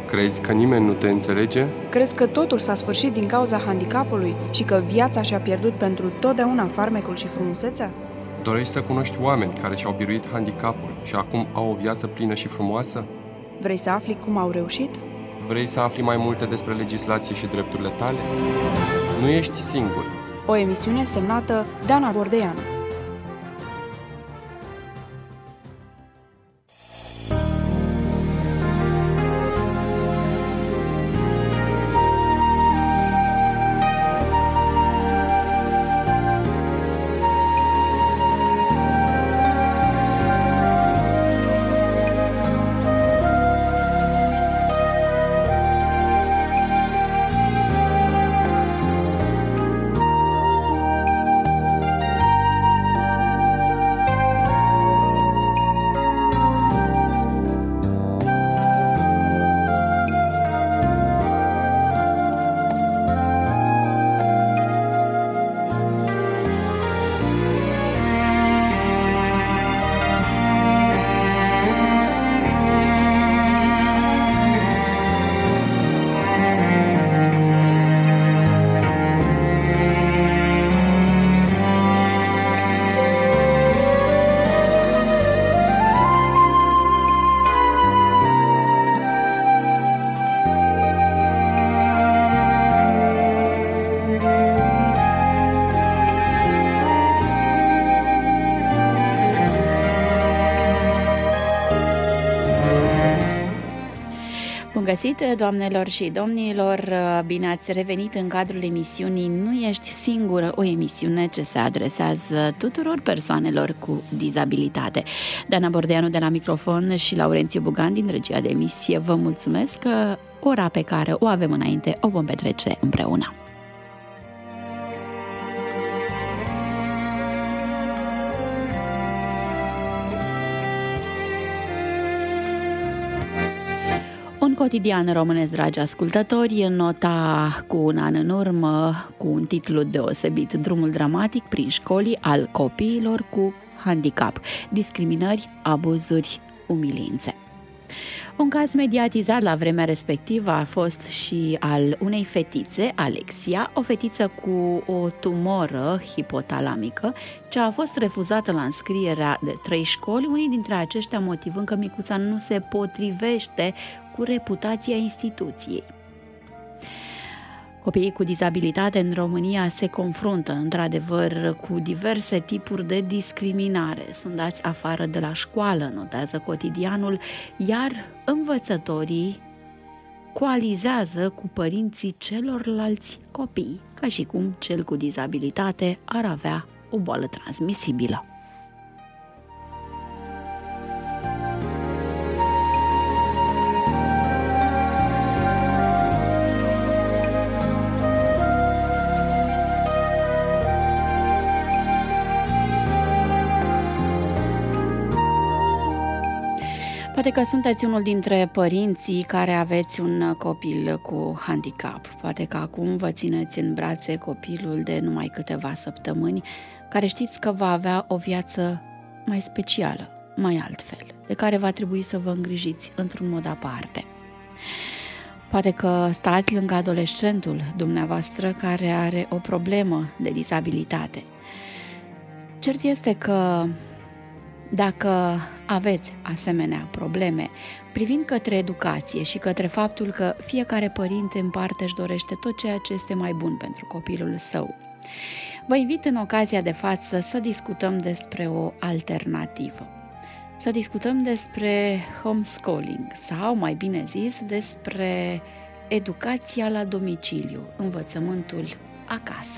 Crezi că nimeni nu te înțelege? Crezi că totul s-a sfârșit din cauza handicapului și că viața și-a pierdut pentru totdeauna farmecul și frumusețea? Dorești să cunoști oameni care și-au biruit handicapul și acum au o viață plină și frumoasă? Vrei să afli cum au reușit? Vrei să afli mai multe despre legislație și drepturile tale? Nu ești singur. O emisiune semnată Dana Bordeanu. Bun găsit, doamnelor și domnilor! Bine ați revenit în cadrul emisiunii Nu ești singură, o emisiune ce se adresează tuturor persoanelor cu dizabilitate. Dana Bordeanu de la microfon și Laurențiu Bugan din regia de emisie vă mulțumesc că ora pe care o avem înainte o vom petrece împreună. Un cotidian românesc, dragi ascultători, nota cu un an în urmă, cu un titlu deosebit, Drumul dramatic prin școli al copiilor cu handicap, discriminări, abuzuri, umilințe. Un caz mediatizat la vremea respectivă a fost și al unei fetițe, Alexia, o fetiță cu o tumoră hipotalamică, ce a fost refuzată la înscrierea de 3 școli, unii dintre aceștia motivând că micuța nu se potrivește cu reputația instituției. Copiii cu dizabilitate în România se confruntă, într-adevăr, cu diverse tipuri de discriminare. Sunt dați afară de la școală, notează cotidianul, iar învățătorii coalizează cu părinții celorlalți copii, ca și cum cel cu dizabilitate ar avea o boală transmisibilă. Poate că sunteți unul dintre părinții care aveți un copil cu handicap. Poate că acum vă țineți în brațe copilul de numai câteva săptămâni, care știți că va avea o viață mai specială, mai altfel, de care va trebui să vă îngrijiți într-un mod aparte. Poate că stați lângă adolescentul dumneavoastră care are o problemă de dizabilitate. Cert este că dacă aveți asemenea probleme, privind către educație și către faptul că fiecare părinte în parte își dorește tot ceea ce este mai bun pentru copilul său, vă invit în ocazia de față să discutăm despre o alternativă. Să discutăm despre homeschooling sau, mai bine zis, despre educația la domiciliu, învățământul acasă.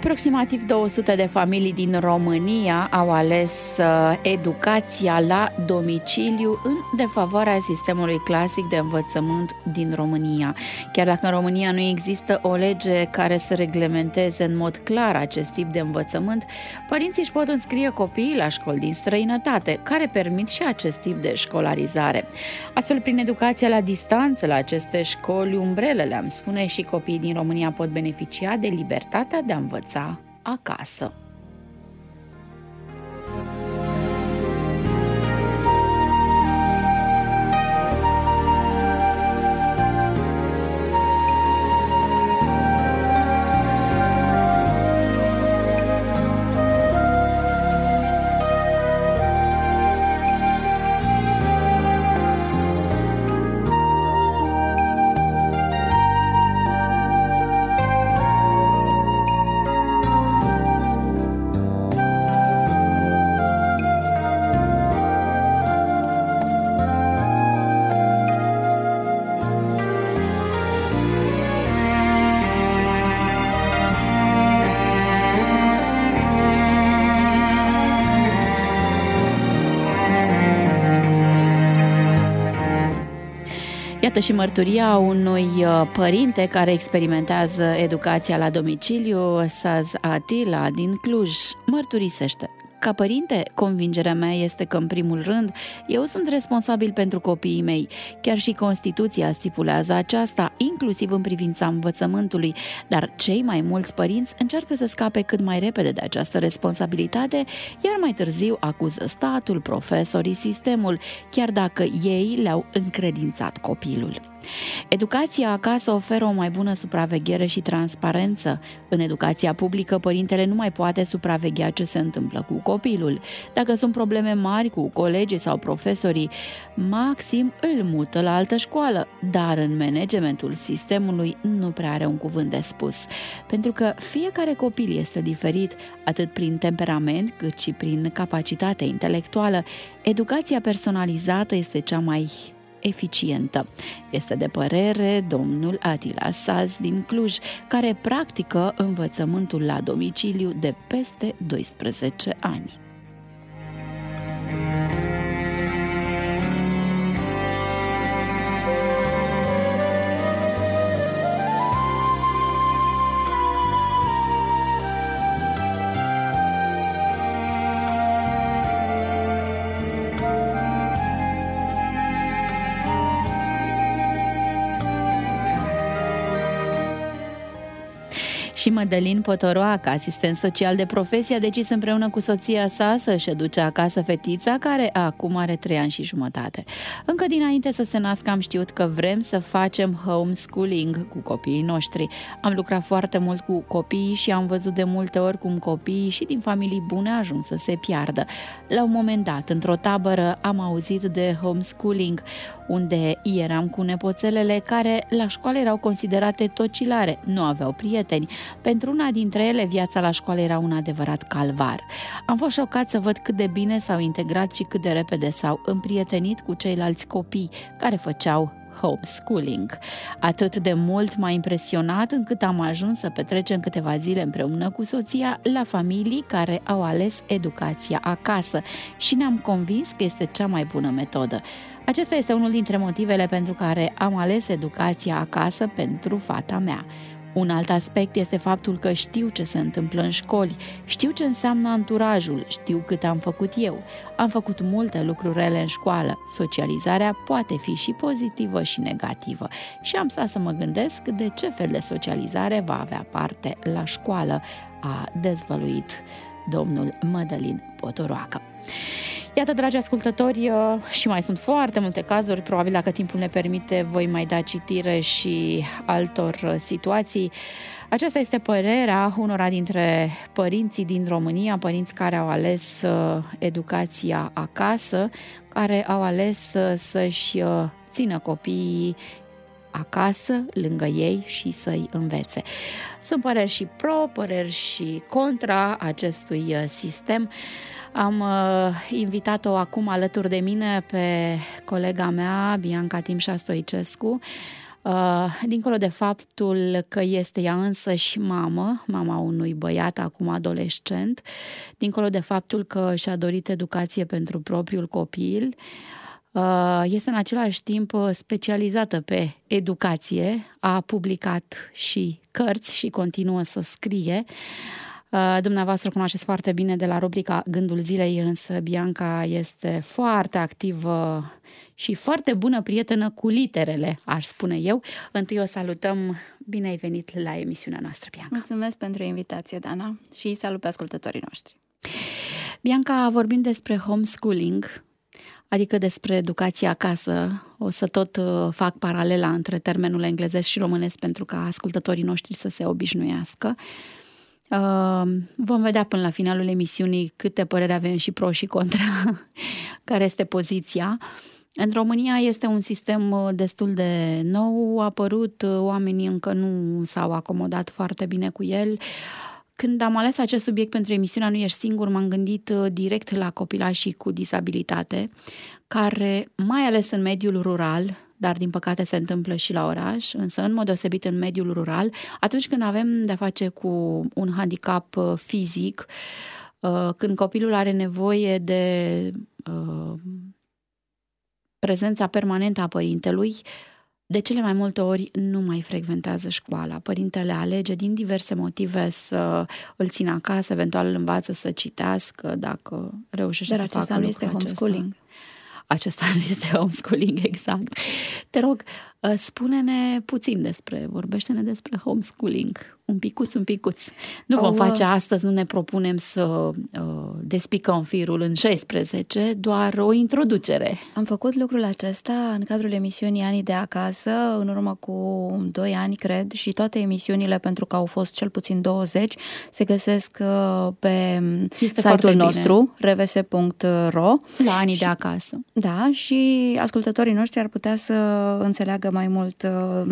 Aproximativ 200 de familii din România au ales educația la domiciliu în defavoarea sistemului clasic de învățământ din România. Chiar dacă în România nu există o lege care să reglementeze în mod clar acest tip de învățământ, părinții își pot înscrie copiii la școli din străinătate, care permit și acest tip de școlarizare. Astfel, prin educația la distanță la aceste școli umbrele, le-am spune, și copiii din România pot beneficia de libertatea de a învăța acasă. Iată și mărturia unui părinte care experimentează educația la domiciliu. Saz Atila din Cluj mărturisește: ca părinte, convingerea mea este că, în primul rând, eu sunt responsabil pentru copiii mei. Chiar și Constituția stipulează aceasta, inclusiv în privința învățământului, dar cei mai mulți părinți încearcă să scape cât mai repede de această responsabilitate, iar mai târziu acuză statul, profesorii, sistemul, chiar dacă ei le-au încredințat copilul. Educația acasă oferă o mai bună supraveghere și transparență. În educația publică, părintele nu mai poate supraveghea ce se întâmplă cu copilul. Dacă sunt probleme mari cu colegii sau profesorii, maxim îl mută la altă școală, dar în managementul sistemului nu prea are un cuvânt de spus. Pentru că fiecare copil este diferit, atât prin temperament cât și prin capacitate intelectuală, educația personalizată este cea mai eficientă. Este de părere domnul Atila Saz din Cluj, care practică învățământul la domiciliu de peste 12 ani. Și Mădălin Potoroacă, asistent social de profesie, a decis împreună cu soția sa să-și duce acasă fetița, care acum are 3 ani și jumătate. Încă dinainte să se nască am știut că vrem să facem homeschooling cu copiii noștri. Am lucrat foarte mult cu copiii și am văzut de multe ori cum copiii și din familii bune ajung să se piardă. La un moment dat, într-o tabără, am auzit de homeschooling, unde eram cu nepoțelele care la școală erau considerate tocilare, nu aveau prieteni. Pentru una dintre ele, viața la școală era un adevărat calvar. Am fost șocat să văd cât de bine s-au integrat și cât de repede s-au împrietenit cu ceilalți copii care făceau homeschooling. Atât de mult m-a impresionat încât am ajuns să petrecem câteva zile împreună cu soția la familii care au ales educația acasă și ne-am convins că este cea mai bună metodă. Acesta este unul dintre motivele pentru care am ales educația acasă pentru fata mea. Un alt aspect este faptul că știu ce se întâmplă în școli, știu ce înseamnă anturajul, știu cât am făcut eu. Am făcut multe lucruri rele în școală. Socializarea poate fi și pozitivă și negativă. Și am stat să mă gândesc de ce fel de socializare va avea parte la școală, a dezvăluit domnul Mădălin Potoroacă. Iată, dragi ascultători, și mai sunt foarte multe cazuri, probabil dacă timpul ne permite voi mai da citire și altor situații. Aceasta este părerea unora dintre părinții din România, părinți care au ales educația acasă, care au ales să-și țină copiii acasă, lângă ei și să-i învețe. Sunt păreri și pro, păreri și contra acestui sistem. Am invitat-o acum alături de mine pe colega mea, Bianca Timșa Stoicescu, Dincolo de faptul că este ea însă și mama unui băiat acum adolescent, dincolo de faptul că și-a dorit educație pentru propriul copil, este în același timp specializată pe educație, a publicat și cărți și continuă să scrie. Dumneavoastră cunoașteți foarte bine de la rubrica Gândul Zilei, însă Bianca este foarte activă și foarte bună prietenă cu literele, aș spune eu. Întâi o salutăm, bine ai venit la emisiunea noastră, Bianca. Mulțumesc pentru invitație, Dana, și salut pe ascultătorii noștri. Bianca, vorbim despre homeschooling, adică despre educație acasă. O să tot fac paralela între termenul englezesc și românesc pentru ca ascultătorii noștri să se obișnuiască. Vom vedea până la finalul emisiunii câte păreri avem și pro și contra, care este poziția. În România este un sistem destul de nou apărut, oamenii încă nu s-au acomodat foarte bine cu el. Când am ales acest subiect pentru emisiunea Nu ești singur, m-am gândit direct la copilașii cu disabilitate, care, mai ales în mediul rural, dar din păcate se întâmplă și la oraș, însă în mod deosebit în mediul rural, atunci când avem de-a face cu un handicap fizic, când copilul are nevoie de prezența permanentă a părintelui, de cele mai multe ori nu mai frecventează școala. Părintele alege din diverse motive să îl țină acasă, eventual îl învață să citească, dacă reușește să facă lucrul acesta. Dar acesta nu este homeschooling. Acesta nu este homeschooling, exact. Te rog, spune-ne puțin vorbește-ne despre homeschooling, un picuț. Nu vom face astăzi, nu ne propunem să despicăm firul în 16, doar o introducere. Am făcut lucrul acesta în cadrul emisiunii Anii de acasă, în urmă cu 2 ani, cred, și toate emisiunile, pentru că au fost cel puțin 20, se găsesc pe site-ul nostru, rvs.ro. La Anii de acasă. Da, și ascultătorii noștri ar putea să înțeleagă mai mult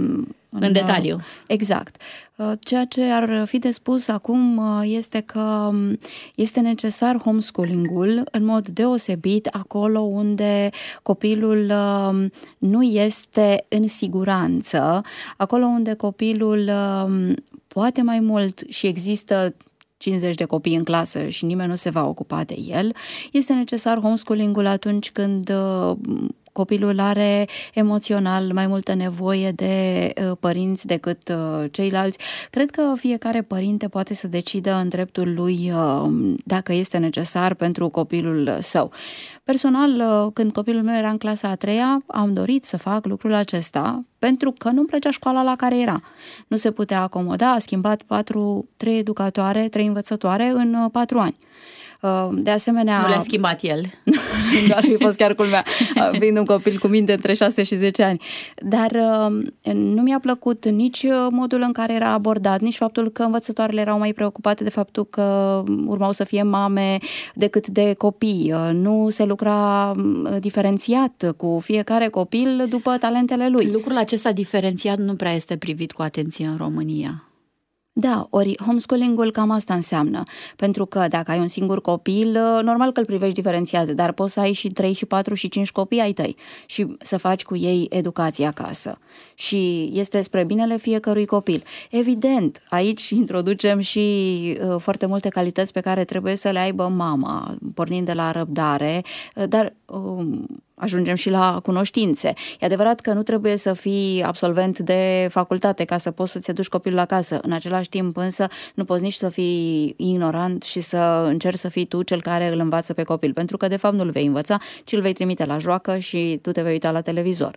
în detaliu. Exact. Ceea ce ar fi de spus acum este că este necesar homeschooling-ul în mod deosebit acolo unde copilul nu este în siguranță, acolo unde copilul poate mai mult și există 50 de copii în clasă și nimeni nu se va ocupa de el. Este necesar homeschooling-ul atunci când copilul are emoțional mai multă nevoie de părinți decât ceilalți. Cred că fiecare părinte poate să decidă în dreptul lui dacă este necesar pentru copilul său. Personal, când copilul meu era în clasa a 3-a, am dorit să fac lucrul acesta pentru că nu-mi plăcea școala la care era. Nu se putea acomoda, a schimbat 3 educatoare, 3 învățătoare în 4 ani. De asemenea... Nu le-a schimbat el. Nu ar fi fost chiar culmea, fiind un copil cu minte între 6 și 10 ani. Dar nu mi-a plăcut nici modul în care era abordat, nici faptul că învățătoarele erau mai preocupate de faptul că urmau să fie mame decât de copii. Nu se lucra diferențiat cu fiecare copil după talentele lui. Lucrul acesta diferențiat nu prea este privit cu atenție în România. Da, ori homeschooling-ul cam asta înseamnă, pentru că dacă ai un singur copil, normal că îl privești diferențiat, dar poți să ai și 3 și 4 și 5 copii ai tăi și să faci cu ei educație acasă. Și este spre binele fiecărui copil. Evident, aici introducem și foarte multe calități pe care trebuie să le aibă mama, pornind de la răbdare, dar ajungem și la cunoștințe. E adevărat că nu trebuie să fii absolvent de facultate ca să poți să-ți aduci copilul acasă. În același timp însă nu poți nici să fii ignorant și să încerci să fii tu cel care îl învață pe copil, pentru că de fapt nu îl vei învăța, ci îl vei trimite la joacă și tu te vei uita la televizor.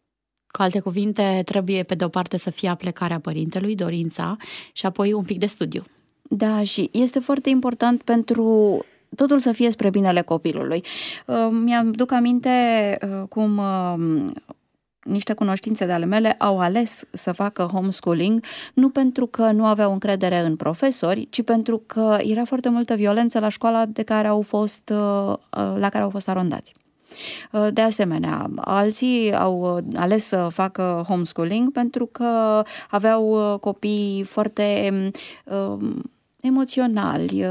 Cu alte cuvinte, trebuie pe de o parte să fie aplecarea părintelui, dorința, și apoi un pic de studiu. Da, și este foarte important pentru totul să fie spre binele copilului. Mi-am duc aminte cum niște cunoștințe de ale mele au ales să facă homeschooling, nu pentru că nu aveau încredere în profesori, ci pentru că era foarte multă violență la școala la care au fost arondați. De asemenea, alții au ales să facă homeschooling pentru că aveau copii foarte emoționali,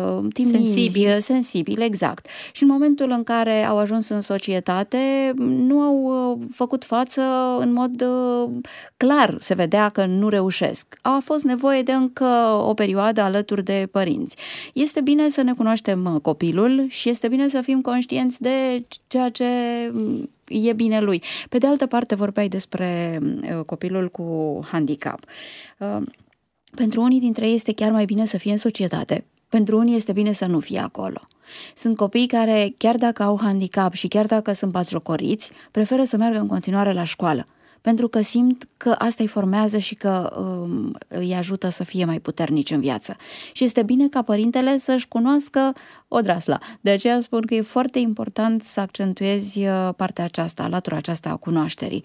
timizi, sensibili, exact. Și în momentul în care au ajuns în societate, nu au făcut față în mod clar, se vedea că nu reușesc. A fost nevoie de încă o perioadă alături de părinți. Este bine să ne cunoaștem copilul și este bine să fim conștienți de ceea ce e bine lui. Pe de altă parte, vorbeai despre copilul cu handicap. Pentru unii dintre ei este chiar mai bine să fie în societate. Pentru unii este bine să nu fie acolo. Sunt copii care, chiar dacă au handicap și chiar dacă sunt batjocoriți, preferă să meargă în continuare la școală, pentru că simt că asta îi formează și că îi ajută să fie mai puternici în viață. Și este bine ca părintele să-și cunoască odrasla. De aceea spun că e foarte important să accentuezi partea aceasta, latura aceasta a cunoașterii.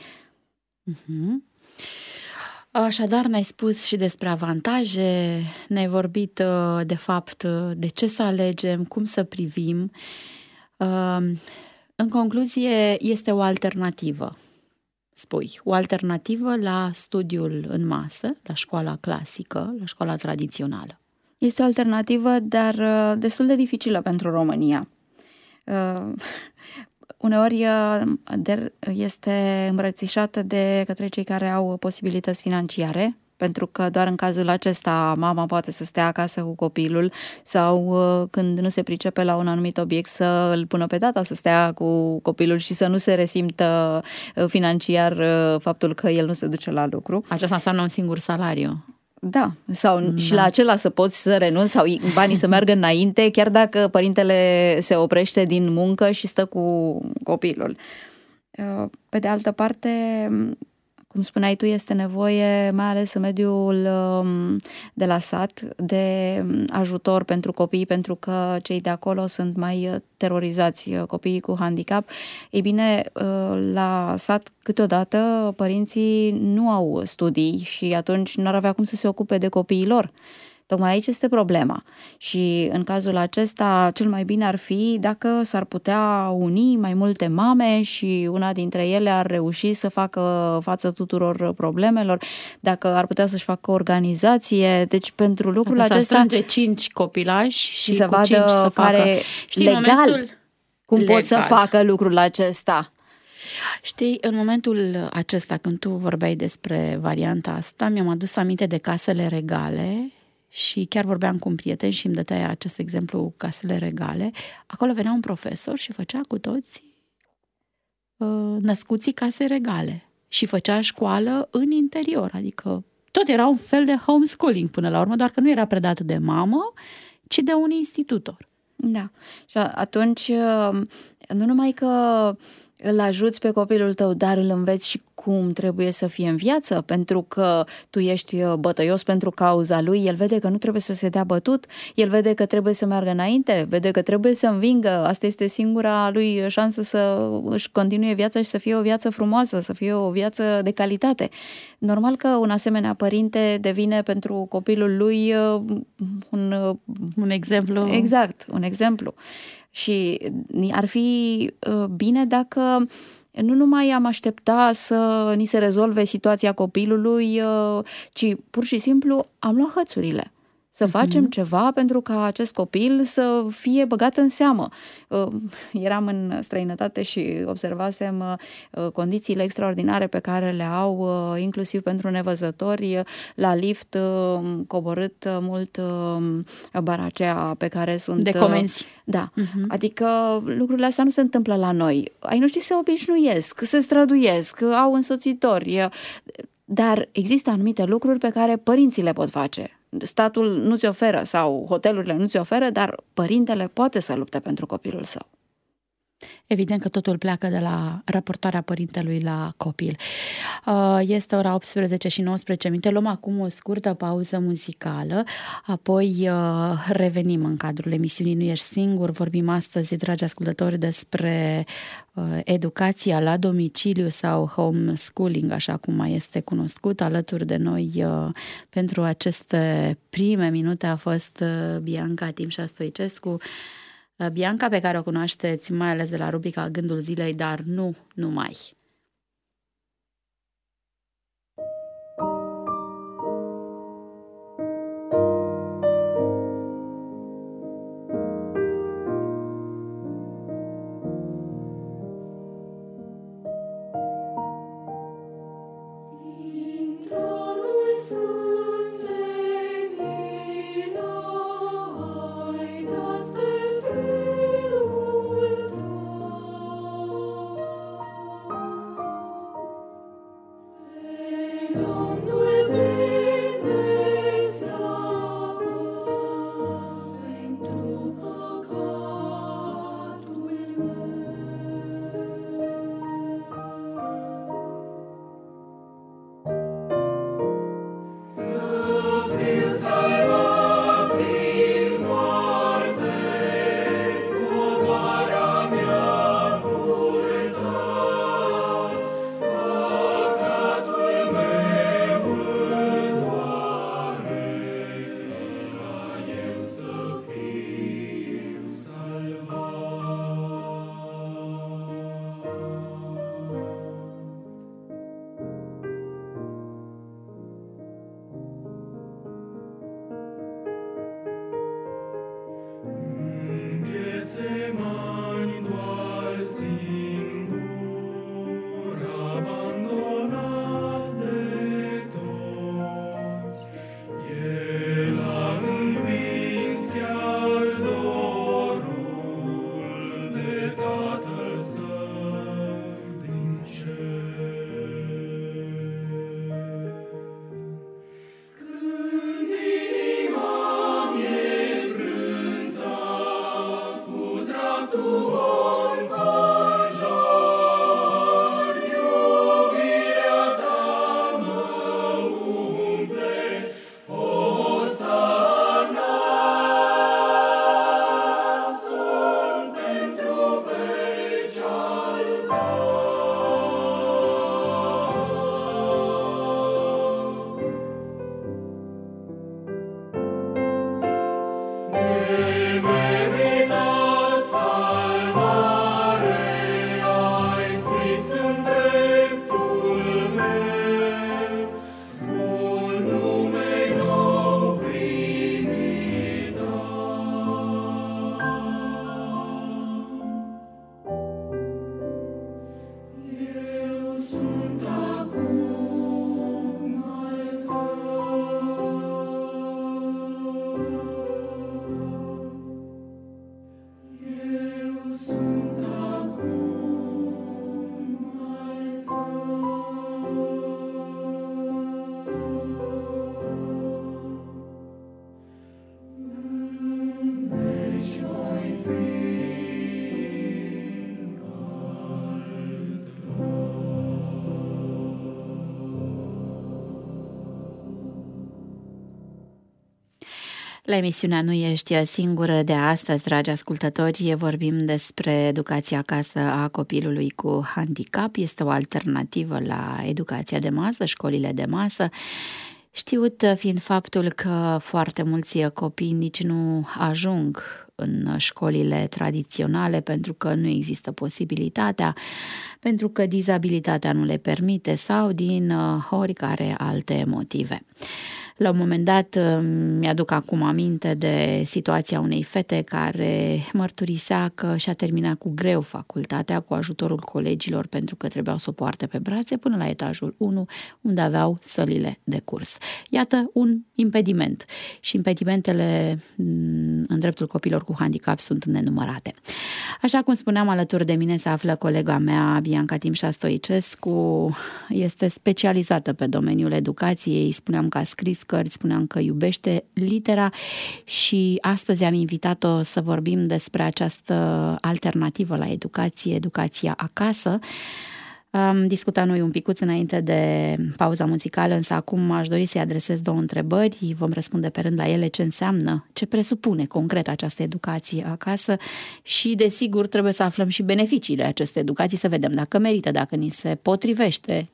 Așadar, ne-ai spus și despre avantaje, ne-ai vorbit de fapt de ce să alegem, cum să privim. În concluzie, este o alternativă, spui, o alternativă la studiul în masă, la școala clasică, la școala tradițională. Este o alternativă, dar destul de dificilă pentru România. Uneori este îmbrățișată de către cei care au posibilități financiare, pentru că doar în cazul acesta mama poate să stea acasă cu copilul sau când nu se pricepe la un anumit obiect să îl pună pe tata să stea cu copilul și să nu se resimtă financiar faptul că el nu se duce la lucru. Aceasta înseamnă un singur salariu. Da, sau și la acela să poți să renunți sau banii să meargă înainte, chiar dacă părintele se oprește din muncă și stă cu copilul. Pe de altă parte, cum spuneai tu, este nevoie, mai ales în mediul de la sat, de ajutor pentru copii, pentru că cei de acolo sunt mai terorizați, copiii cu handicap. Ei bine, la sat câteodată părinții nu au studii și atunci nu ar avea cum să se ocupe de copiii lor. Tocmai aici este problema și în cazul acesta cel mai bine ar fi dacă s-ar putea uni mai multe mame și una dintre ele ar reuși să facă față tuturor problemelor, dacă ar putea să-și facă o organizație, deci pentru lucrul dacă acesta... strânge 5 copilași și să cu vadă 5 să care facă... Știi, legal cum legal. pot să facă lucrul acesta. Știi, în momentul acesta, când tu vorbeai despre varianta asta, mi-am adus aminte de casele regale. Și chiar vorbeam cu un prieten și îmi dătea acest exemplu, casele regale. Acolo venea un profesor și făcea cu toți născuții case regale. Și făcea școală în interior. Adică tot era un fel de homeschooling până la urmă, doar că nu era predat de mamă, ci de un institutor. Da. Și atunci, nu numai că îl ajuți pe copilul tău, dar îl înveți și cum trebuie să fie în viață, pentru că tu ești bătăios pentru cauza lui, el vede că nu trebuie să se dea bătut, el vede că trebuie să meargă înainte, vede că trebuie să învingă, asta este singura lui șansă să își continue viața și să fie o viață frumoasă, să fie o viață de calitate. Normal că un asemenea părinte devine pentru copilul lui un exemplu. Exact, un exemplu. Și ar fi bine dacă nu numai am aștepta să ni se rezolve situația copilului, ci pur și simplu am luat hățurile. Să facem ceva pentru ca acest copil să fie băgat în seamă. Eram în străinătate și observasem condițiile extraordinare pe care le au, inclusiv pentru nevăzători, la lift, coborât mult bara aceea pe care sunt... De comenzi. Da. Adică lucrurile astea nu se întâmplă la noi. Ai noștri se obișnuiesc, se străduiesc, au însoțitori, dar există anumite lucruri pe care părinții le pot face. Statul nu ți oferă sau hotelurile nu ți oferă, dar părintele poate să lupte pentru copilul său. Evident că totul pleacă de la raportarea părintelui la copil. Este ora 18 și 19 minute. Luăm acum o scurtă pauză muzicală, apoi revenim în cadrul emisiunii Nu ești singur. Vorbim astăzi, dragi ascultători, despre educația la domiciliu sau homeschooling, așa cum mai este cunoscut. Alături de noi pentru aceste prime minute a fost Bianca Timșa Stoicescu. Bianca, pe care o cunoașteți mai ales de la rubrica Gândul Zilei, dar nu numai. La emisiunea Nu ești singură de astăzi, dragi ascultători, vorbim despre educația acasă a copilului cu handicap. Este o alternativă la educația de masă, școlile de masă. Știut fiind faptul că foarte mulți copii nici nu ajung în școlile tradiționale pentru că nu există posibilitatea, pentru că dizabilitatea nu le permite sau din oricare alte motive. La un moment dat mi-aduc acum aminte de situația unei fete care mărturisea că și-a terminat cu greu facultatea cu ajutorul colegilor pentru că trebuiau să o poarte pe brațe până la etajul 1 unde aveau sălile de curs. Iată un impediment și impedimentele în dreptul copiilor cu handicap sunt nenumărate. Așa cum spuneam, alături de mine se află colega mea Bianca Timșa Stoicescu, este specializată pe domeniul educației, spuneam că a scris cărți, spuneam că iubește litera și astăzi am invitat-o să vorbim despre această alternativă la educație, educația acasă. Am discutat noi un picuț înainte de pauza muzicală, însă acum aș dori să-i adresez două întrebări, vom răspunde pe rând la ele ce înseamnă, ce presupune concret această educație acasă și, desigur, trebuie să aflăm și beneficiile acestei educații, să vedem dacă merită, dacă ni se potrivește.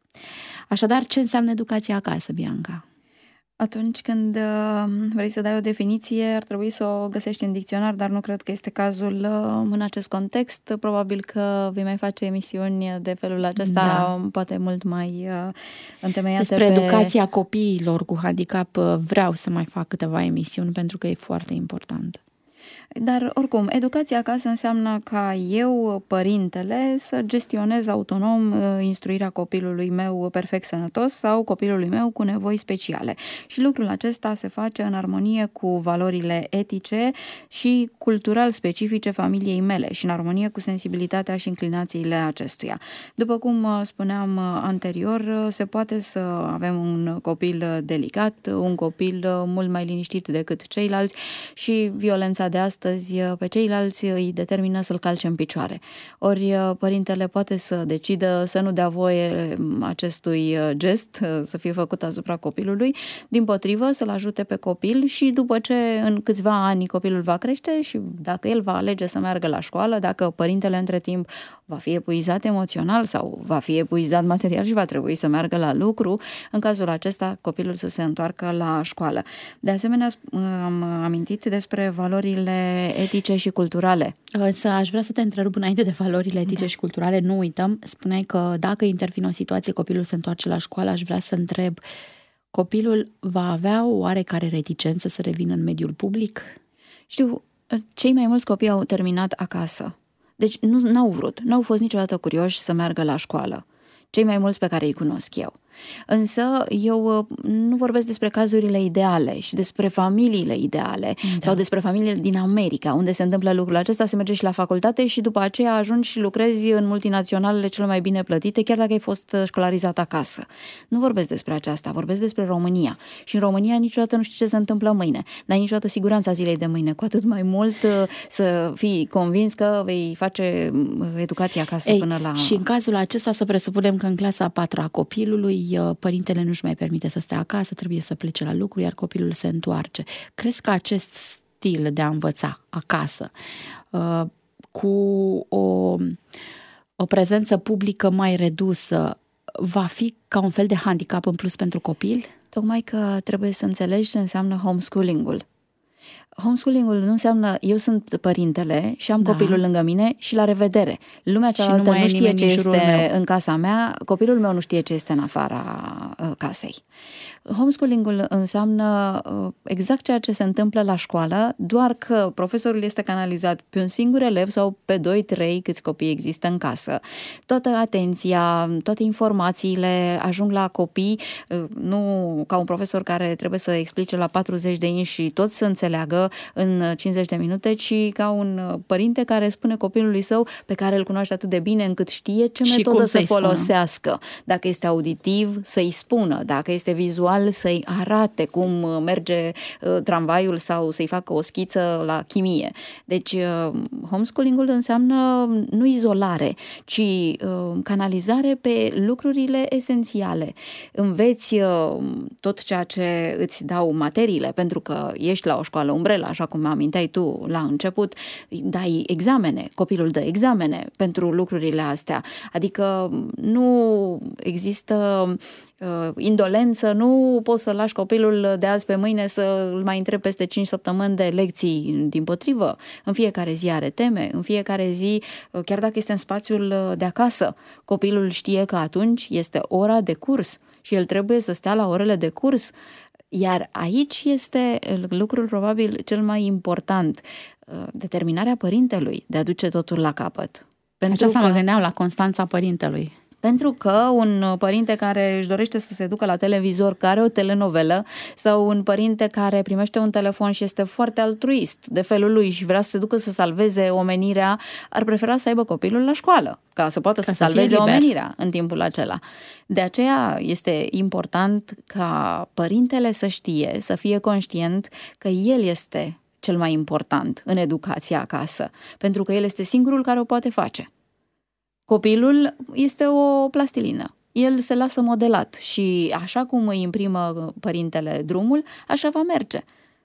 Așadar, ce înseamnă educația acasă, Bianca? Atunci când vrei să dai o definiție, ar trebui să o găsești în dicționar, dar nu cred că este cazul în acest context. Probabil că vei mai face emisiuni de felul acesta, poate mult mai întemeiate. Despre educația copiilor cu handicap vreau să mai fac câteva emisiuni pentru că e foarte important. Dar, oricum, educația acasă înseamnă ca eu, părintele, să gestionez autonom instruirea copilului meu perfect sănătos sau copilului meu cu nevoi speciale. Și lucrul acesta se face în armonie cu valorile etice și cultural specifice familiei mele și în armonie cu sensibilitatea și inclinațiile acestuia. După cum spuneam anterior, se poate să avem un copil delicat, un copil mult mai liniștit decât ceilalți și violența de astăzi pe ceilalți îi determină să-l calce în picioare. Ori părintele poate să decidă să nu dea voie acestui gest să fie făcut asupra copilului, dimpotrivă să-l ajute pe copil și după ce în câțiva ani copilul va crește și dacă el va alege să meargă la școală, dacă părintele între timp va fi epuizat emoțional sau va fi epuizat material și va trebui să meargă la lucru, în cazul acesta copilul să se întoarcă la școală. De asemenea, am amintit despre valorile etice și culturale. Însă aș vrea să te întrerup înainte de valorile etice și culturale. Nu uităm, spuneai că dacă intervine o situație, copilul se întoarce la școală, aș vrea să întreb, copilul va avea o oarecare reticență să revină în mediul public? Știu, cei mai mulți copii au terminat acasă. Deci n-au vrut, n-au fost niciodată curioși să meargă la școală. Cei mai mulți pe care îi cunosc eu. Însă eu nu vorbesc despre cazurile ideale și despre familiile ideale sau despre familiile din America, unde se întâmplă lucrul acesta, se merge și la facultate și după aceea ajungi și lucrezi în multinaționalele cele mai bine plătite, chiar dacă ai fost școlarizat acasă. Nu vorbesc despre aceasta, vorbesc despre România. Și în România niciodată nu știi ce se întâmplă mâine. N-ai niciodată siguranța zilei de mâine, cu atât mai mult să fii convins că vei face educația acasă până la... Și în cazul acesta să presupunem că în clasa 4-a copilului părintele nu-și mai permite să stea acasă, trebuie să plece la lucru, iar copilul se întoarce. Crezi că acest stil de a învăța acasă, cu o prezență publică mai redusă, va fi ca un fel de handicap în plus pentru copil? Tocmai că trebuie să înțelegi ce înseamnă homeschooling-ul. Homeschooling-ul nu înseamnă eu sunt părintele și am copilul lângă mine și la revedere. Lumea cealaltă nu știe ce este în casa mea, copilul meu nu știe ce este în afara casei. Homeschooling-ul înseamnă exact ceea ce se întâmplă la școală, doar că profesorul este canalizat pe un singur elev sau pe 2-3 câți copii există în casă. Toată atenția, toate informațiile ajung la copii, nu ca un profesor care trebuie să explice la 40 de inși și toți să înțeleagă în 50 de minute, ci ca un părinte care spune copilului său, pe care îl cunoaște atât de bine încât știe ce metodă să folosească. Dacă este auditiv, să-i spună. Dacă este vizual, să-i arate cum merge tramvaiul sau să-i facă o schiță la chimie. Deci homeschooling-ul înseamnă nu izolare, ci canalizare pe lucrurile esențiale. Înveți tot ceea ce îți dau materiile, pentru că ești la o școală umbrelă, așa cum aminteai tu la început, dai examene, copilul dă examene pentru lucrurile astea. Adică nu există indolență, nu poți să lași copilul de azi pe mâine să îl mai întrebi peste 5 săptămâni de lecții. Dimpotrivă, în fiecare zi are teme, în fiecare zi, chiar dacă este în spațiul de acasă, copilul știe că atunci este ora de curs și el trebuie să stea la orele de curs. Iar aici este lucrul probabil cel mai important, determinarea părintelui de a duce totul la capăt. Aceasta mă gândeam la constanța părintelui. Pentru că un părinte care își dorește să se ducă la televizor, care are o telenovelă, sau un părinte care primește un telefon și este foarte altruist de felul lui și vrea să se ducă să salveze omenirea, ar prefera să aibă copilul la școală, ca să poată să salveze omenirea în timpul acela. De aceea este important ca părintele să știe, să fie conștient că el este cel mai important în educația acasă, pentru că el este singurul care o poate face. Copilul este o plastilină. El se lasă modelat și așa cum îi imprimă părintele drumul, așa va merge.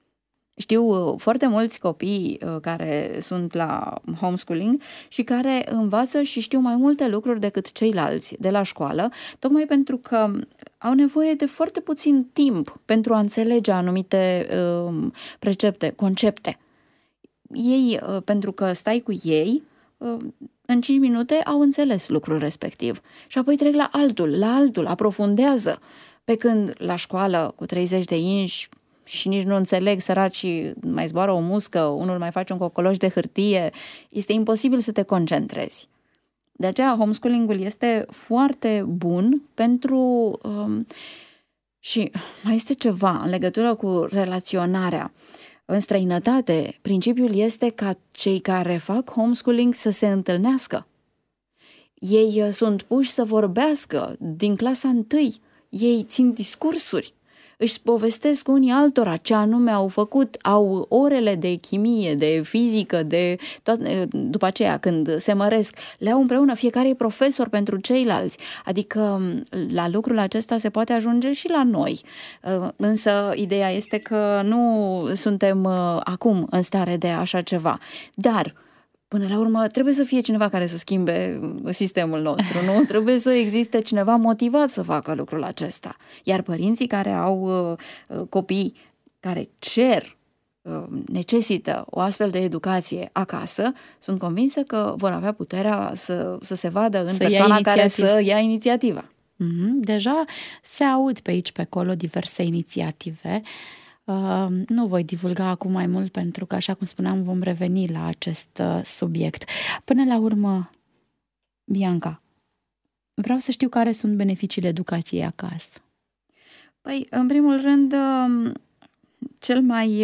Știu foarte mulți copii care sunt la homeschooling și care învață și știu mai multe lucruri decât ceilalți de la școală, tocmai pentru că au nevoie de foarte puțin timp pentru a înțelege anumite precepte, concepte. Ei, pentru că stai cu ei, în 5 minute au înțeles lucrul respectiv și apoi trec la altul, aprofundează. Pe când la școală cu 30 de inși și nici nu înțeleg, săraci, mai zboară o muscă, unul mai face un cocoloș de hârtie, este imposibil să te concentrezi. De aceea homeschooling-ul este foarte bun pentru... și mai este ceva în legătură cu relaționarea. În străinătate, principiul este ca cei care fac homeschooling să se întâlnească. Ei sunt puși să vorbească din clasa 1, ei țin discursuri, își povestesc unii altora ce anume au făcut, au orele de chimie, de fizică, după aceea când se măresc, le au împreună, fiecare e profesor pentru ceilalți. Adică la lucrul acesta se poate ajunge și la noi. Însă ideea este că nu suntem acum în stare de așa ceva. Dar până la urmă, trebuie să fie cineva care să schimbe sistemul nostru, nu? Trebuie să existe cineva motivat să facă lucrul acesta. Iar părinții care au copii care necesită o astfel de educație acasă, sunt convinsă că vor avea puterea să se vadă în persoana care să ia inițiativa. Deja se aud pe aici, pe acolo, diverse inițiative. Nu voi divulga acum mai mult pentru că, așa cum spuneam, vom reveni la acest subiect. Până la urmă, Bianca, vreau să știu care sunt beneficiile educației acasă. Păi, în primul rând, cel mai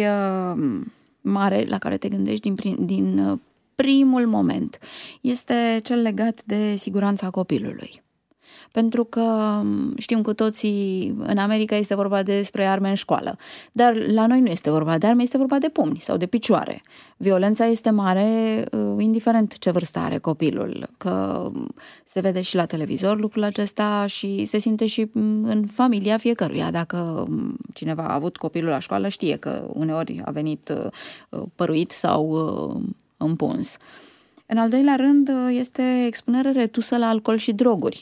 mare la care te gândești din primul moment este cel legat de siguranța copilului. Pentru că știm cu toții, în America este vorba despre arme în școală, dar la noi nu este vorba de arme, este vorba de pumni sau de picioare. Violența este mare, indiferent ce vârstă are copilul, că se vede și la televizor lucrul acesta și se simte și în familia fiecăruia. Dacă cineva a avut copilul la școală, știe că uneori a venit păruit sau împuns. În al doilea rând este expunerea redusă la alcool și droguri.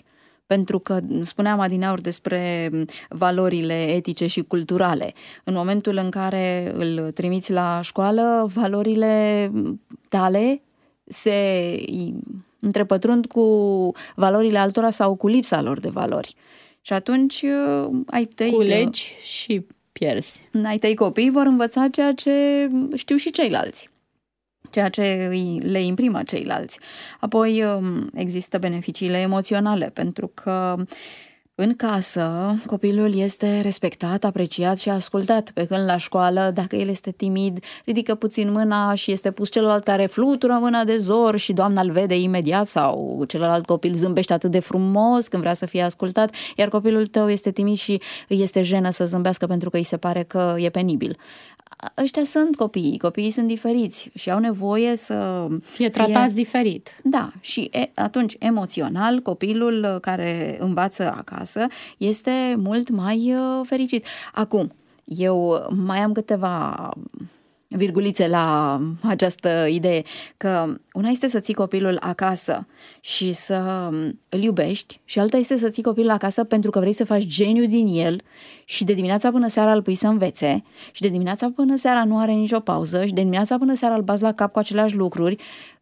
Pentru că spuneam adineauri despre valorile etice și culturale. În momentul în care îl trimiți la școală, valorile tale se întrepătrund cu valorile altora sau cu lipsa lor de valori. Și atunci ai tăi... Culegi și pierzi. Ai tăi copii vor învăța ceea ce știu și ceilalți, ceea ce le imprimă ceilalți. Apoi există beneficiile emoționale, pentru că în casă copilul este respectat, apreciat și ascultat, pe când la școală, dacă el este timid, ridică puțin mâna și este pus, celălalt care flutură mâna de zor și doamna îl vede imediat, sau celălalt copil zâmbește atât de frumos când vrea să fie ascultat, iar copilul tău este timid și îi este jenă să zâmbească pentru că îi se pare că e penibil. Ăștia sunt copiii sunt diferiți și au nevoie să fie tratați diferit. Da, și atunci emoțional copilul care învață acasă este mult mai fericit. Acum, eu mai am câteva virgulițe la această idee, că una este să ții copilul acasă și să îl iubești și alta este să ții copilul acasă pentru că vrei să faci geniu din el și de dimineața până seara îl pui să învețe și de dimineața până seara nu are nicio pauză și de dimineața până seara îl bați la cap cu aceleași lucruri.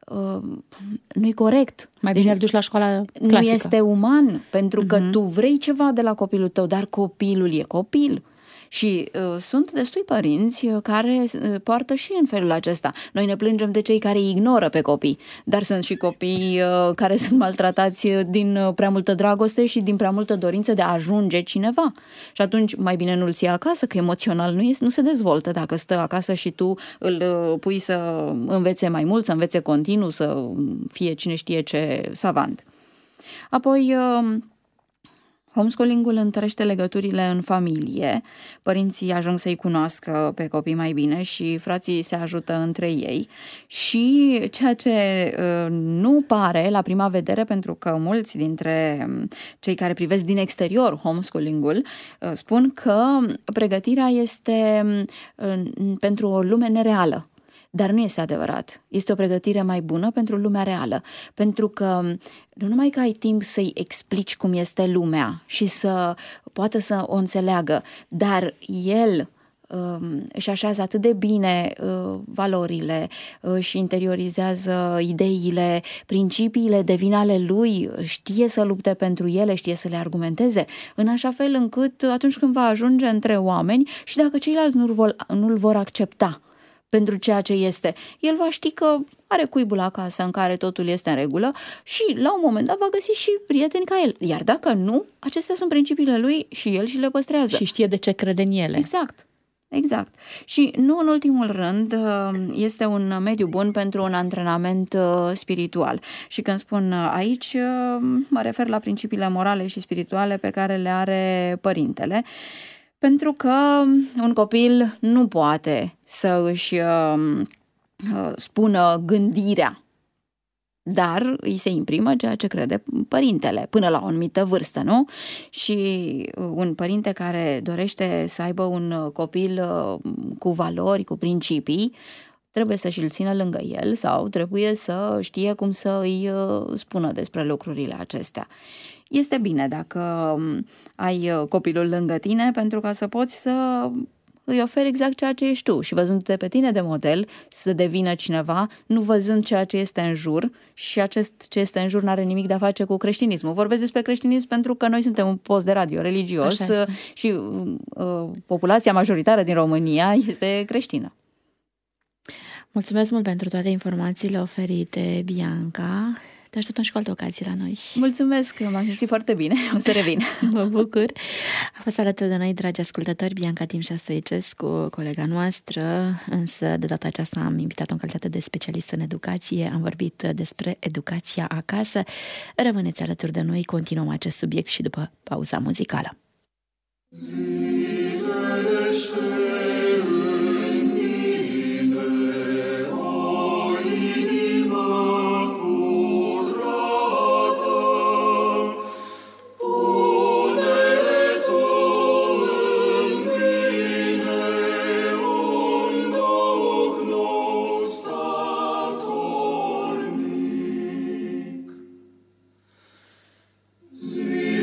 Nu-i corect. Mai bine îl duci la școala clasică. Nu este uman, pentru că tu vrei ceva de la copilul tău, dar copilul e copil. Și sunt destui părinți care poartă și în felul acesta. Noi ne plângem de cei care îi ignoră pe copii, dar sunt și copii care sunt maltratați din prea multă dragoste și din prea multă dorință de a ajunge cineva. Și atunci mai bine nu-l ții acasă, că emoțional nu se dezvoltă dacă stă acasă și tu îl pui să învețe mai mult, să învețe continuu, să fie cine știe ce savant. Apoi... Homeschooling-ul întărește legăturile în familie, părinții ajung să-i cunoască pe copii mai bine și frații se ajută între ei și ceea ce nu pare la prima vedere, pentru că mulți dintre cei care privesc din exterior homeschooling-ul spun că pregătirea este pentru o lume nereală. Dar nu este adevărat. Este o pregătire mai bună pentru lumea reală, pentru că nu numai că ai timp să-i explici cum este lumea și să poată să o înțeleagă, dar el își așează atât de bine valorile și interiorizează ideile, principiile devin ale lui, știe să lupte pentru ele, știe să le argumenteze, în așa fel încât atunci când va ajunge între oameni și dacă ceilalți nu-l vor accepta pentru ceea ce este, el va ști că are cuibul acasă în care totul este în regulă și la un moment dat va găsi și prieteni ca el. Iar dacă nu, acestea sunt principiile lui și el și le păstrează. Și știe de ce crede în ele. Exact. Și nu în ultimul rând este un mediu bun pentru un antrenament spiritual. Și când spun aici, mă refer la principiile morale și spirituale pe care le are părintele. Pentru că un copil nu poate să își spună gândirea, dar îi se imprimă ceea ce crede părintele până la o anumită vârstă, nu? Și un părinte care dorește să aibă un copil cu valori, cu principii, trebuie să și-l țină lângă el sau trebuie să știe cum să îi spună despre lucrurile acestea. Este bine dacă ai copilul lângă tine pentru ca să poți să îi oferi exact ceea ce ești tu și văzându-te pe tine de model să devină cineva, nu văzând ceea ce este în jur și acest ce este în jur n-are nimic de a face cu creștinismul. Vorbesc despre creștinism pentru că noi suntem un post de radio religios și populația majoritară din România este creștină. Mulțumesc mult pentru toate informațiile oferite, Bianca. Te așteptăm și cu alte ocazii la noi. Mulțumesc, m-am simțit foarte bine. O să revin. Mă bucur. A fost alături de noi, dragi ascultători, Bianca Timșa-Stoicescu, colega noastră, însă de data aceasta am invitat-o în calitate de specialist în educație. Am vorbit despre educația acasă. Rămâneți alături de noi, continuăm acest subiect și după pauza muzicală. Zi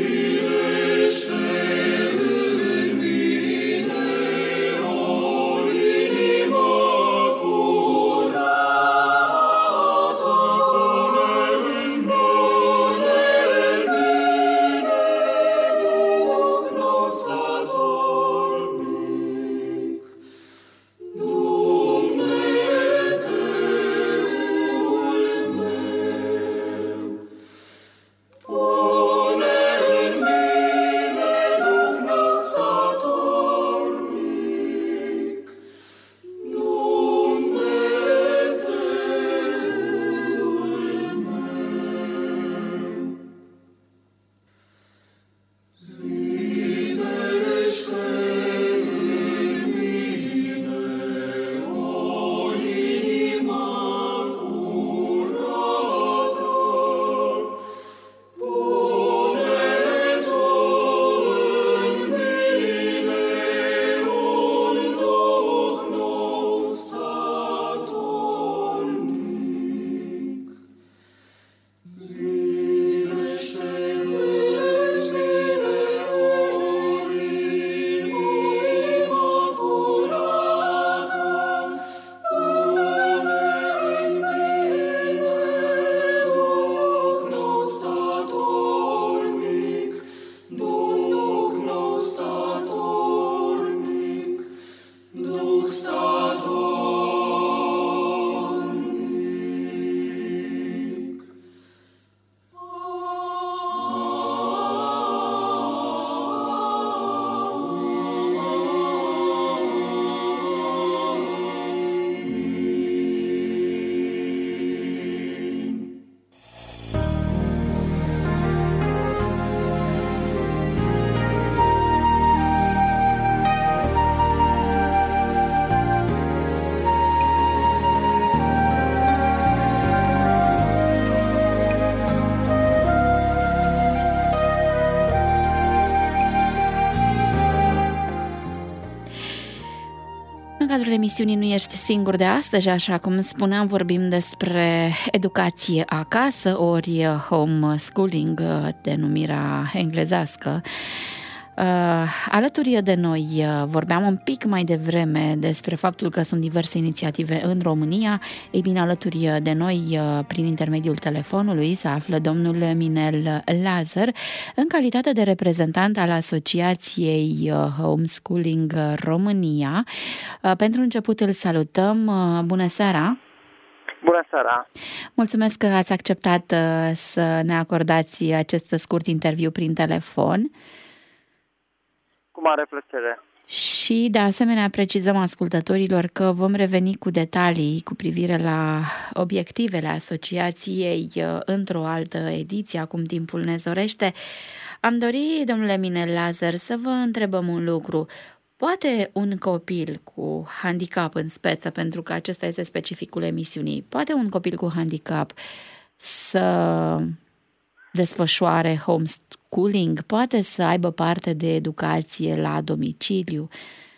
cadrul emisiunii Nu ești singur de astăzi, așa cum spuneam, vorbim despre educație acasă, ori homeschooling, denumirea englezească. Alături de noi vorbeam un pic mai devreme despre faptul că sunt diverse inițiative în România. Ei bine, alături de noi, prin intermediul telefonului, se află domnul Minel Lazar, în calitate de reprezentant al Asociației Homeschooling România. Pentru început îl salutăm. Bună seara! Bună seara! Mulțumesc că ați acceptat să ne acordați acest scurt interviu prin telefon. Cu mare plăcere. Și, de asemenea, precizăm ascultătorilor că vom reveni cu detalii cu privire la obiectivele asociației într-o altă ediție, acum timpul ne zorește. Am dorit, domnule Minel Lazar, să vă întrebăm un lucru. Poate un copil cu handicap în speță, pentru că acesta este specificul emisiunii, poate un copil cu handicap să desfășoare homeschooling, poate să aibă parte de educație la domiciliu?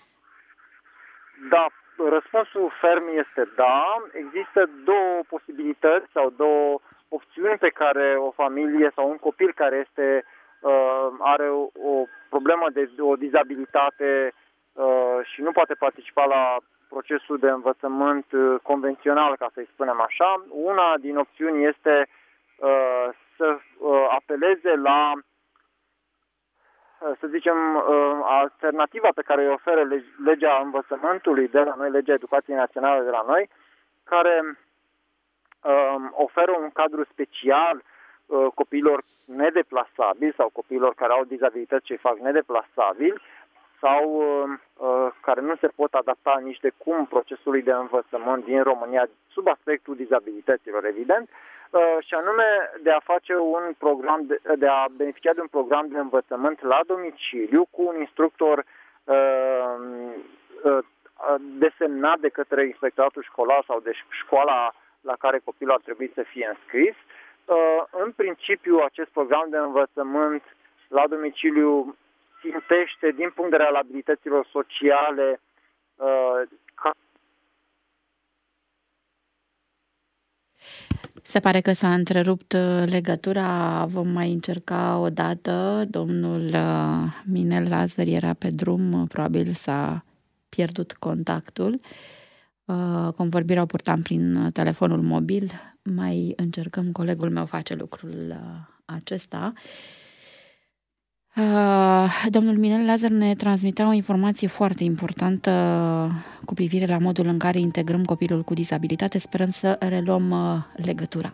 Da, răspunsul ferm este da. Există două posibilități sau două opțiuni pe care o familie sau un copil care are o problemă de o dizabilitate și nu poate participa la procesul de învățământ convențional, ca să-i spunem așa. Una din opțiuni este să apeleze la, să zicem, alternativa pe care îi oferă legea învățământului de la noi, legea educației naționale de la noi, care oferă un cadru special copiilor nedeplasabili sau copiilor care au dizabilități ce îi fac nedeplasabili sau care nu se pot adapta nici de cum procesului de învățământ din România sub aspectul dizabilităților, evident, și anume de a face un program, de a beneficia de un program de învățământ la domiciliu cu un instructor desemnat de către inspectoratul școlar sau de școala la care copilul ar trebui să fie înscris. În principiu, acest program de învățământ la domiciliu țintește din punct de vedere al abilităților sociale Se pare că s-a întrerupt legătura, vom mai încerca o dată. Domnul Minel Lazar era pe drum, probabil s-a pierdut contactul. Convorbirea o purtam prin telefonul mobil. Mai încercăm, colegul meu face lucrul acesta. Domnul Minel Lazar ne transmitea o informație foarte importantă cu privire la modul în care integrăm copilul cu dizabilitate. Sperăm să reluăm legătura.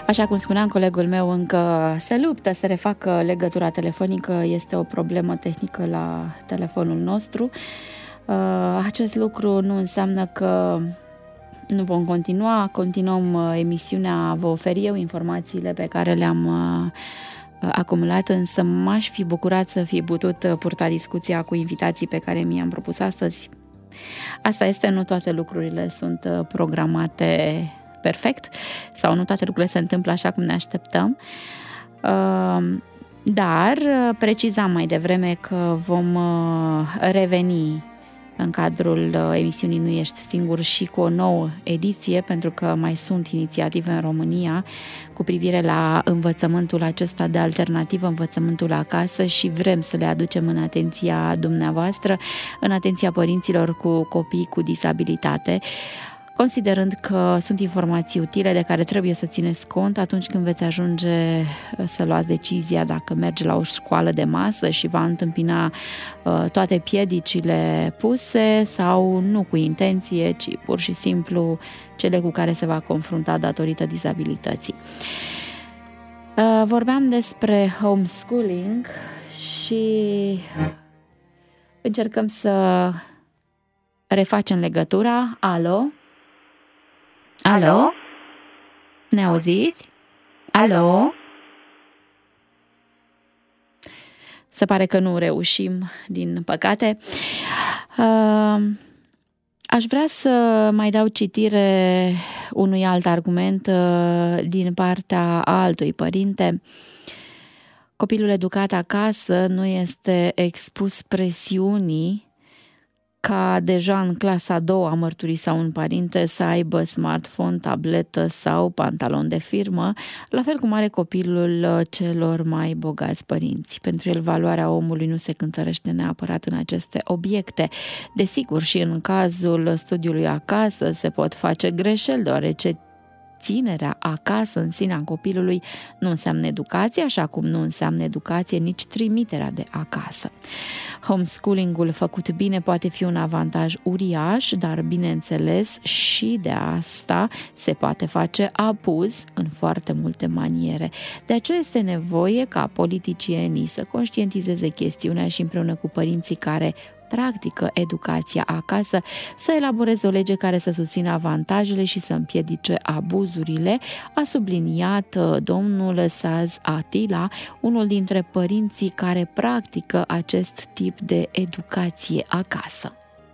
Așa cum spuneam, colegul meu încă se luptă să refacă legătura telefonică, este o problemă tehnică la telefonul nostru. Acest lucru nu înseamnă că nu vom continua, continuăm emisiunea, vă ofer eu informațiile pe care le-am acumulat, însă m-aș fi bucurat să fi putut purta discuția cu invitații pe care mi-am propus astăzi. Asta este, nu toate lucrurile sunt programate perfect sau nu toate lucrurile se întâmplă așa cum ne așteptăm, dar precizam mai devreme că vom reveni în cadrul emisiunii Nu ești singur și cu o nouă ediție, pentru că mai sunt inițiative în România cu privire la învățământul acesta de alternativă, învățământul acasă, și vrem să le aducem în atenția dumneavoastră, în atenția părinților cu copii cu disabilitate, considerând că sunt informații utile de care trebuie să țineți cont atunci când veți ajunge să luați decizia dacă merge la o școală de masă și va întâmpina toate piedicile puse sau nu cu intenție, ci pur și simplu cele cu care se va confrunta datorită dizabilității. Vorbeam despre homeschooling și încercăm să refacem legătura. Alo? Alo? Ne auziți? Alo? Se pare că nu reușim, din păcate. Aș vrea să mai dau citire unui alt argument din partea altui părinte. Copilul educat acasă nu este expus presiunii ca deja în clasa a doua, mărturisa un părinte, să aibă smartphone, tabletă sau pantalon de firmă, la fel cum are copilul celor mai bogați părinți. Pentru el, valoarea omului nu se cântărește neapărat în aceste obiecte. Desigur, și în cazul studiului acasă se pot face greșeli, deoarece ținerea acasă în sine a copilului nu înseamnă educație, așa cum nu înseamnă educație nici trimiterea de acasă. Homeschooling-ul făcut bine poate fi un avantaj uriaș, dar bineînțeles și de asta se poate face abuz în foarte multe maniere. De aceea este nevoie ca politicienii să conștientizeze chestiunea și împreună cu părinții care practică educația acasă, să elaboreze o lege care să susțină avantajele și să împiedice abuzurile, a subliniat domnul Saz Atila, unul dintre părinții care practică acest tip de educație acasă.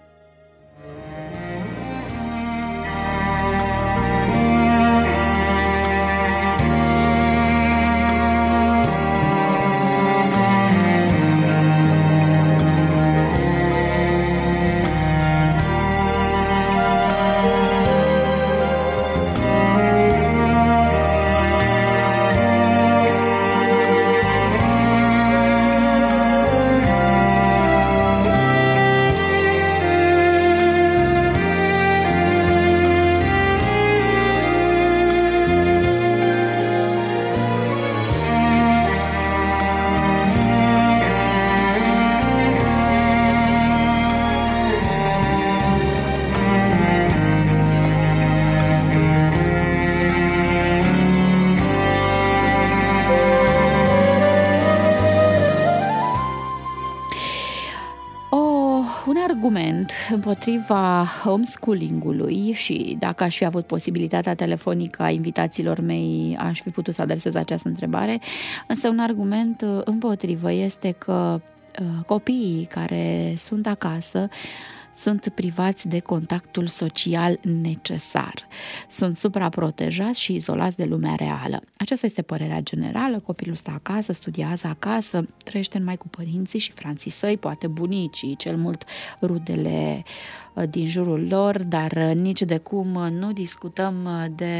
Împotriva homeschooling-ului, și dacă aș fi avut posibilitatea telefonică a invitațiilor mei, aș fi putut să adresez această întrebare, însă un argument împotrivă este că copiii care sunt acasă sunt privați de contactul social necesar. Sunt supraprotejați și izolați de lumea reală. Aceasta este părerea generală. Copilul stă acasă, studiază acasă, trăiește numai cu părinții și frații săi, poate bunicii, cel mult rudele din jurul lor, dar nici de cum nu discutăm de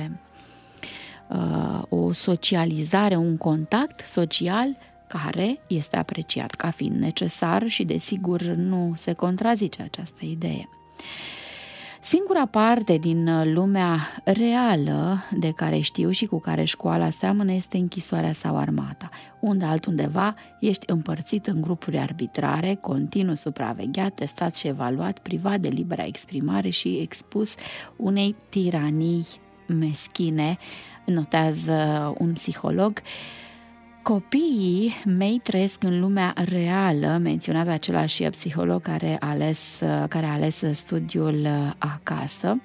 o socializare, un contact social care este apreciat ca fiind necesar și, desigur, nu se contrazice această idee. Singura parte din lumea reală de care știu și cu care școala seamănă este închisoarea sau armata, unde altundeva ești împărțit în grupuri arbitrare, continuu supravegheat, testat și evaluat, privat de libera exprimare și expus unei tiranii meschine, notează un psiholog. Copiii mei trăiesc în lumea reală, menționat același psiholog care a ales studiul acasă.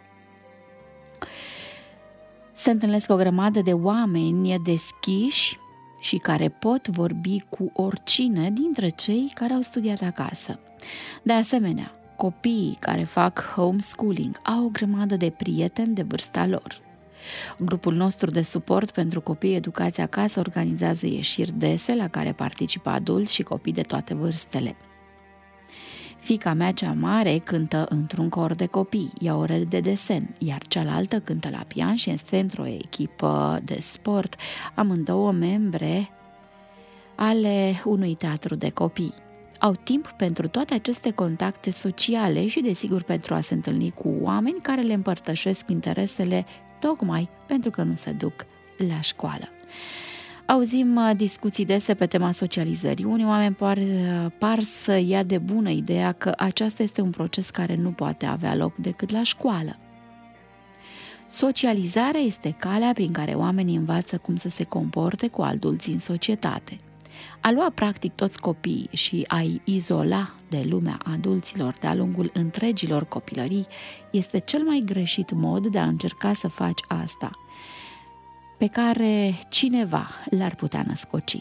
Se întâlnesc o grămadă de oameni deschiși și care pot vorbi cu oricine dintre cei care au studiat acasă. De asemenea, copiii care fac homeschooling au o grămadă de prieteni de vârsta lor. Grupul nostru de suport pentru copii educați acasă organizează ieșiri dese la care participă adulți și copii de toate vârstele. Fiica mea cea mare cântă într-un cor de copii, ia ore de desen, iar cealaltă cântă la pian și este într-o echipă de sport, amândouă membre ale unui teatru de copii. Au timp pentru toate aceste contacte sociale și, desigur, pentru a se întâlni cu oameni care le împărtășesc interesele tocmai pentru că nu se duc la școală. Auzim discuții dese pe tema socializării. Unii oameni par să ia de bună ideea că aceasta este un proces care nu poate avea loc decât la școală. Socializarea este calea prin care oamenii învață cum să se comporte cu adulții în societate. A lua practic toți copiii și a-i izola de lumea adulților de-a lungul întregilor copilării este cel mai greșit mod de a încerca să faci asta, pe care cineva l-ar putea născoci.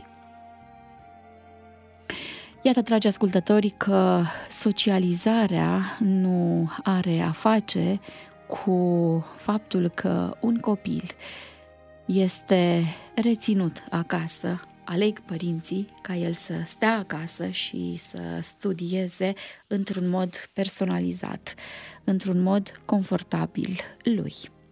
Iată, dragi ascultători, că socializarea nu are a face cu faptul că un copil este reținut acasă. Aleg părinții ca el să stea acasă și să studieze într-un mod personalizat, într-un mod confortabil lui.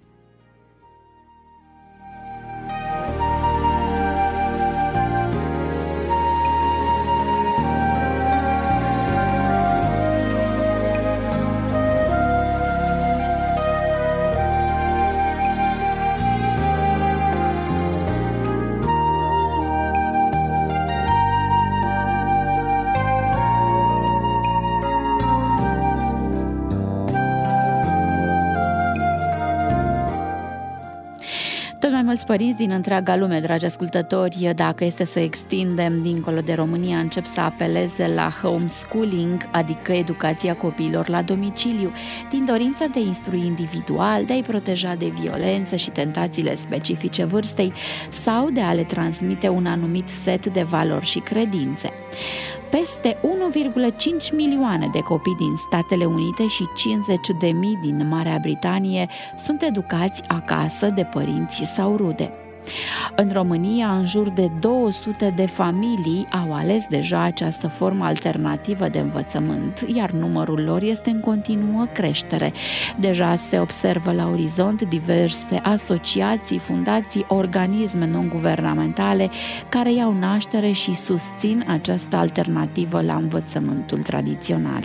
Mulți părinți din întreaga lume, dragi ascultători, dacă este să extindem dincolo de România, încep să apeleze la homeschooling, adică educația copiilor la domiciliu, din dorința de a instrui individual, de a-i proteja de violență și tentațiile specifice vârstei sau de a le transmite un anumit set de valori și credințe. Peste 1,5 milioane de copii din Statele Unite și 50.000 din Marea Britanie sunt educați acasă de părinți sau rude. În România, în jur de 200 de familii au ales deja această formă alternativă de învățământ, iar numărul lor este în continuă creștere. Deja se observă la orizont diverse asociații, fundații, organisme non-guvernamentale care iau naștere și susțin această alternativă la învățământul tradițional.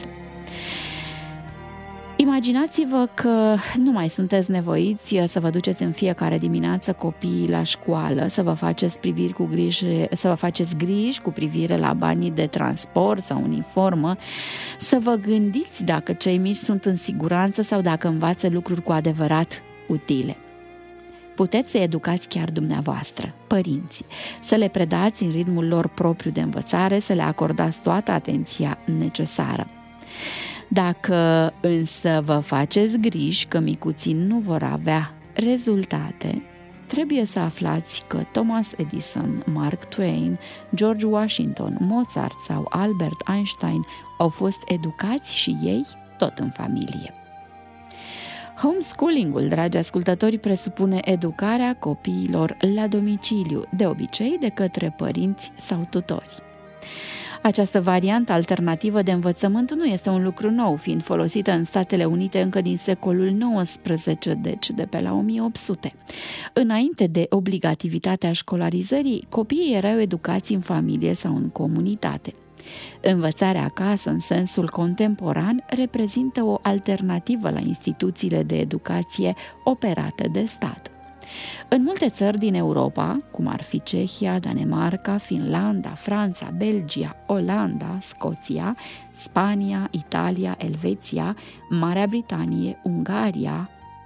Imaginați-vă că nu mai sunteți nevoiți să vă duceți în fiecare dimineață copiii la școală, să vă faceți griji cu privire la banii de transport sau uniformă, să vă gândiți dacă cei mici sunt în siguranță sau dacă învață lucruri cu adevărat utile. Puteți să educați chiar dumneavoastră, părinții, să le predați în ritmul lor propriu de învățare, să le acordați toată atenția necesară. Dacă însă vă faceți griji că micuții nu vor avea rezultate, trebuie să aflați că Thomas Edison, Mark Twain, George Washington, Mozart sau Albert Einstein au fost educați și ei tot în familie. Homeschooling-ul, dragi ascultători, presupune educarea copiilor la domiciliu, de obicei de către părinți sau tutori. Această variantă alternativă de învățământ nu este un lucru nou, fiind folosită în Statele Unite încă din secolul XIX, deci de pe la 1800. Înainte de obligativitatea școlarizării, copiii erau educați în familie sau în comunitate. Învățarea acasă, în sensul contemporan, reprezintă o alternativă la instituțiile de educație operate de stat. În multe țări din Europa, cum ar fi Cehia, Danemarca, Finlanda, Franța, Belgia, Olanda, Scoția, Spania, Italia, Elveția, Marea Britanie, Ungaria,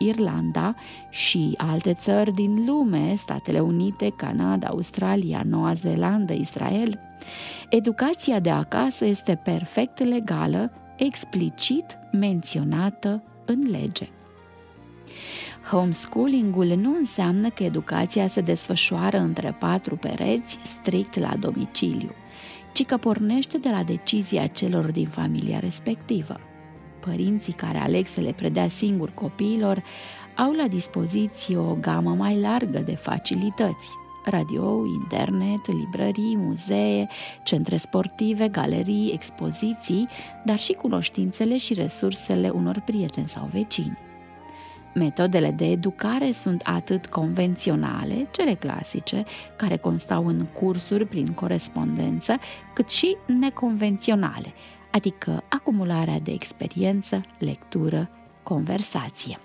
Irlanda și alte țări din lume, Statele Unite, Canada, Australia, Noua Zeelandă, Israel, educația de acasă este perfect legală, explicit menționată în lege. Homeschooling-ul nu înseamnă că educația se desfășoară între 4 pereți strict la domiciliu, ci că pornește de la decizia celor din familia respectivă. Părinții care aleg să le predea singur copiilor au la dispoziție o gamă mai largă de facilități: radio, internet, librării, muzee, centre sportive, galerii, expoziții, dar și cunoștințele și resursele unor prieteni sau vecini. Metodele de educare sunt atât convenționale, cele clasice, care constau în cursuri prin corespondență, cât și neconvenționale, adică acumularea de experiență, lectură, conversație.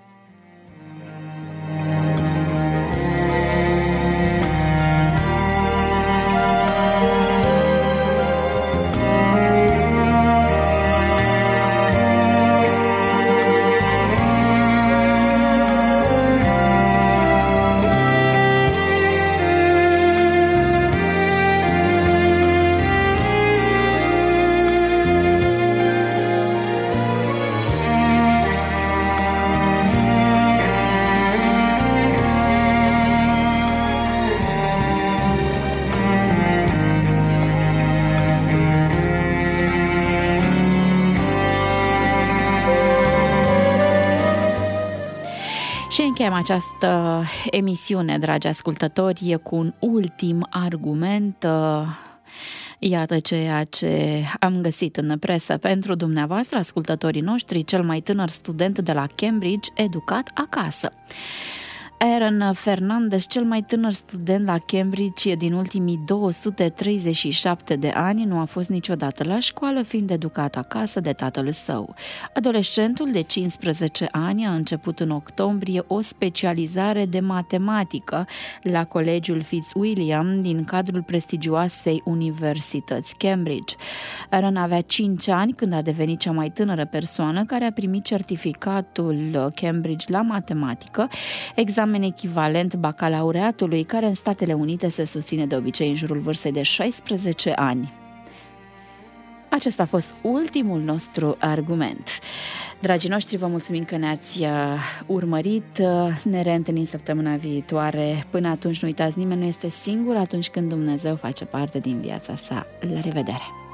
Și încheiem această emisiune, dragi ascultători, cu un ultim argument. Iată ceea ce am găsit în presă pentru dumneavoastră, ascultătorii noștri: cel mai tânăr student de la Cambridge educat acasă. Aaron Fernandez, cel mai tânăr student la Cambridge din ultimii 237 de ani, nu a fost niciodată la școală, fiind educat acasă de tatăl său. Adolescentul de 15 ani a început în octombrie o specializare de matematică la Colegiul Fitzwilliam din cadrul prestigioasei universități Cambridge. Aaron avea 5 ani când a devenit cea mai tânără persoană care a primit certificatul Cambridge la matematică, examen echivalent bacalaureatului, care în Statele Unite se susține de obicei în jurul vârstei de 16 ani. Acesta a fost ultimul nostru argument. Dragii noștri, vă mulțumim că ne-ați urmărit. Ne reîntâlnim săptămâna viitoare. Până atunci, nu uitați, nimeni nu este singur atunci când Dumnezeu face parte din viața sa. La revedere!